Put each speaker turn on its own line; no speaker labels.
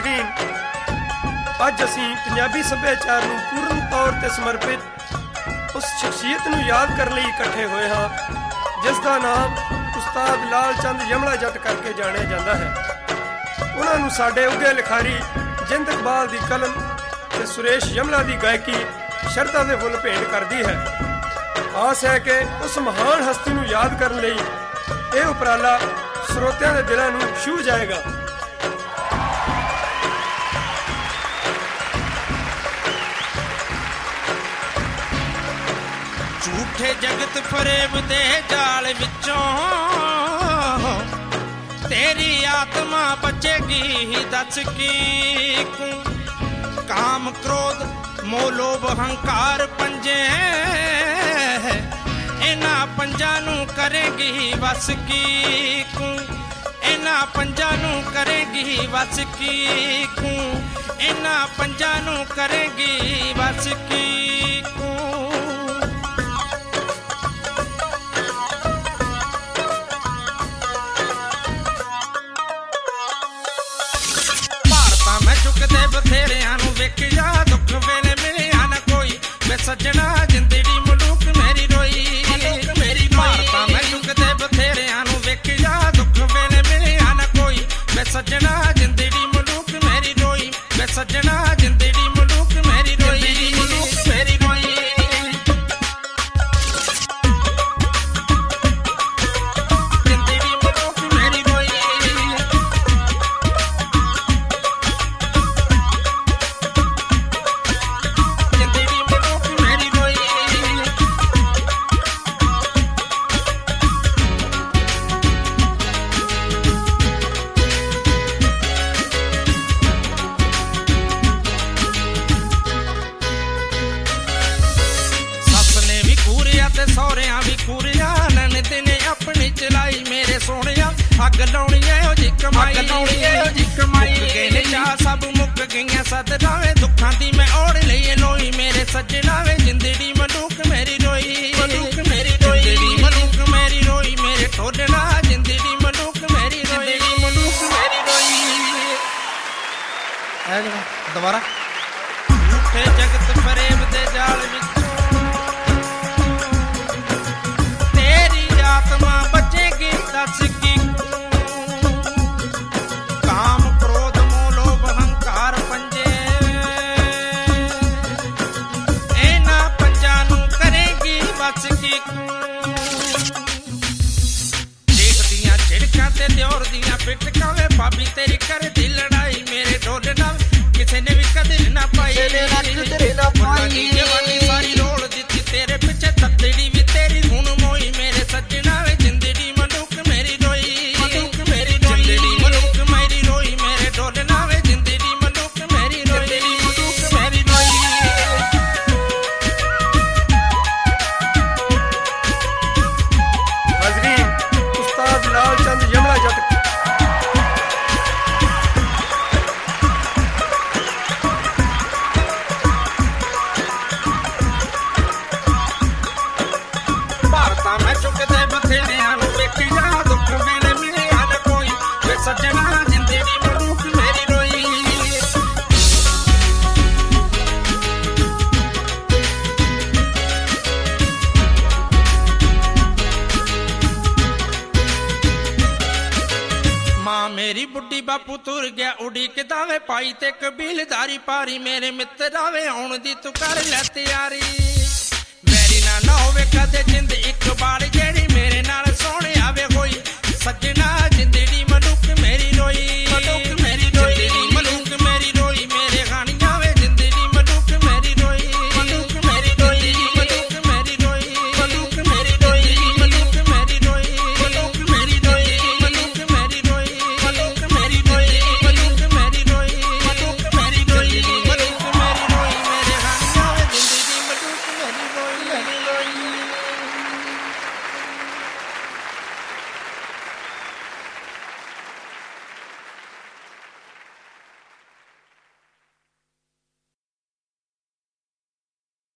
ਹਾਜ਼ਰੀਨ, ਅੱਜ ਅਸੀਂ ਪੰਜਾਬੀ ਸੱਭਿਆਚਾਰ ਨੂੰ ਪੂਰਨ ਤੌਰ ਤੇ ਸਮਰਪਿਤ ਉਸ ਸ਼ਖਸੀਅਤ ਨੂੰ ਯਾਦ ਕਰਨ ਲਈ ਇਕੱਠੇ ਹੋਏ ਹਾਂ ਜਿਸ ਦਾ ਨਾਮ ਉਸਤਾਦ ਲਾਲ ਚੰਦ ਯਮਲਾ ਜੱਟ ਕਰਕੇ ਜਾਣਿਆ ਜਾਂਦਾ ਹੈ। ਉਹਨਾਂ ਨੂੰ ਸਾਡੇ ਉੱਘੇ ਲਿਖਾਰੀ ਜਿੰਦ ਇਕਬਾਲ ਦੀ ਕਲਮ ਤੇ ਸੁਰੇਸ਼ ਯਮਲਾ ਦੀ ਗਾਇਕੀ ਸ਼ਰਧਾ ਦੇ ਫੁੱਲ ਭੇਂਟ ਕਰਦੀ ਹੈ। ਆਸ ਹੈ ਕਿ ਉਸ ਮਹਾਨ ਹਸਤੀ ਨੂੰ ਯਾਦ ਕਰਨ ਲਈ ਇਹ ਉਪਰਾਲਾ ਸਰੋਤਿਆਂ ਦੇ ਦਿਲਾਂ ਨੂੰ ਛੂਹ ਜਾਏਗਾ।
ਝੂਠੇ ਜਗਤ ਫਰੇਬ ਦੇ ਜਾਲ ਵਿੱਚੋਂ ਤੇਰੀ ਆਤਮਾ ਬਚੇਗੀ ਦੱਸ ਕੀ ਕੂੰ। ਕਾਮ ਕ੍ਰੋਧ ਮੋਹ ਲੋਭ ਹੰਕਾਰ ਪੰਜੇ ਇਹਨਾਂ ਪੰਜਾਂ ਨੂੰ ਕਰੇਗੀ ਵਸ ਕੀ ਕੂੰ। ਇਹਨਾਂ ਪੰਜਾਂ ਨੂੰ ਕਰੇਗੀ ਵਸ ਕੀ ਕੂੰ। ਇਹਨਾਂ ਪੰਜਾਂ ਨੂੰ ਕਰੇਗੀ ਵਸ ਕੀ ਕੂੰ। ਚੁੱਕਦੇ ਬਥੇਰਿਆਂ ਨੂੰ ਵੇਖਿਆ ਦੁੱਖ ਵੇਲੇ ਮਿਲਿਆ ਨਾ ਕੋਈ। ਵੇ ਸੱਜਣਾ ਜ਼ਿੰਦੜੀ ਮਲੂਕ ਮੇਰੀ ਰੋਈ। ਭਾਰਤਾਂ ਮੈਂ ਚੁੱਕਦੇ ਬਥੇਰਿਆਂ ਨੂੰ ਵੇਖਿਆ ਦੁੱਖ ਵੇਲੇ ਮਿਲਿਆ ਨਾ ਕੋਈ। ਵੇ ਸੱਜਣਾ ਜ਼ਿੰਦੜੀ ਮਲੂਕ ਮੇਰੀ ਰੋਈ। ਵੇ ਸੱਜਣਾ ਜ਼ਿੰਦੜੀ ਮਲੂਕ ਮੇਰੀ ਰੋਈ। ਮੇਰੀ ਰੋਈ ਸਹੁਰਿਆਂ ਵੀ ਪੂਰਿਆ ਨਨਦ ਨੇ ਆਪਣੀ ਚਲਾਈ ਮੇਰੇ ਸੋਹਣਿਆ। ਅੱਗ ਲਾਉਣੀ ਇਹੋ ਜੀ ਕਮਾਈ। ਮੁੱਕ ਗਏ ਨੇ ਚਾਹ ਸਭ ਮੁੱਕ ਗਈਆਂ ਸਦਰਾਂ ਦੁੱਖਾਂ ਦੀ ਮੈਂ ਔੜ ਲਈ ਲੋਈ। ਮੇਰੇ ਸੱਜਣਾ ਵੇ ਜ਼ਿੰਦੜੀ ਮਲੂਕ ਮੇਰੀ ਰੋਈ। ਜ਼ਿੰਦੜੀ ਮਲੂਕ ਮੇਰੀ ਰੋਈ। ਮੇਰੇ ਢੋਲਣਾ ਜ਼ਿੰਦੜੀ ਮਲੂਕ ਮੇਰੀ ਰੋਈ। ਮਲੂਕ ਮੇਰੀ ਰੋਈ ਦੁਬਾਰਾ। ਝੂਠੇ ਜਗਤ ਫਰੇਬ ਦੇ ਜਾਲ ਵਿੱਚ ਆਤਮਾ ਬਚੇਗੀ ਦੱਸ ਕੀ। ਕਾਮ ਕ੍ਰੋਧ ਮੋਹ ਲੋਭ ਹੰਕਾਰ ਪੰਜੇ ਇਹਨਾਂ ਪੰਜਾਂ ਨੂੰ ਕਰੇਗੀ ਬਸ ਕੀ। ਦੇਖਦੀਆਂ ਝਿੜਕਾਂ ਤੇ ਦਿਓਰ ਦੀਆਂ ਪਿਟਕਾਂ ਵੇ ਭਾਬੀ ਤੇਰੀ ਕਰਦੀ ਲੜਾਈ। ਮੇਰੇ ਢੋਲ ਨਾਲ ਕਿਸੇ ਨੇ ਵੀ ਕਦਰ ਨਾ ਪਾਈ। ਜਵਾਨੀ ਸਾਰੀ ਰੋਲ ਦਿੱਤੀ ਤੇਰੇ ਪਿੱਛੇ ਤੱਤੜੀ ਵੀ ਤੇਰੀ ਹੁਣ ਮੋਈ। ਮੇਰੇ ਸੱਜਣਾ ਵੇ ਜ਼ਿੰਦੜੀ ਮਲੂਕ ਮੇਰੀ ਰੋਈ। ਜ਼ਿੰਦੜੀ ਮਲੂਕ ਮੇਰੀ ਰੋਈ। ਮੇਰੇ ਢੋਲ ਨਾ ਵੇ ਜ਼ਿੰਦੜੀ ਮਲੂਕ ਮੇਰੀ ਰੋਈ। ਮੇਰੀ ਰੋਈ
ਹਾਜ਼ਰੀਨ, ਉਸਤਾਦ ਲਾਲ ਚੰਦ ਯਮਲਾ ਜੱਟ
ਮੈਂ ਚੁੱਕਦੇ ਬਥੇਰਿਆਂ ਨੂੰ ਵੇਖਿਆ ਦੁੱਖ ਵੇਲੇ ਮਿਲਿਆ ਨਾ ਕੋਈ। ਵੇ ਸੱਜਣਾ ਜ਼ਿੰਦੜੀ ਮਲੂਕ ਮੇਰੀ ਰੋਈ। ਮਾਂ ਮੇਰੀ ਬੁੱਢੀ ਬਾਪੂ ਤੁਰ ਗਿਆ ਉਡੀਕਦਾ ਵੇ ਪਾਈ ਤੇ ਕਬੀਲਦਾਰੀ ਪਾਰੀ। ਮੇਰੇ ਮਿੱਤਰਾਂ ਵੇ ਆਉਣ ਦੀ ਤੂੰ ਕਰ ਲੈ ਤਿਆਰੀ। ਮੇਰੀ ਨਾ ਹੋਵੇ ਕਦੇ ਜਿੰਦ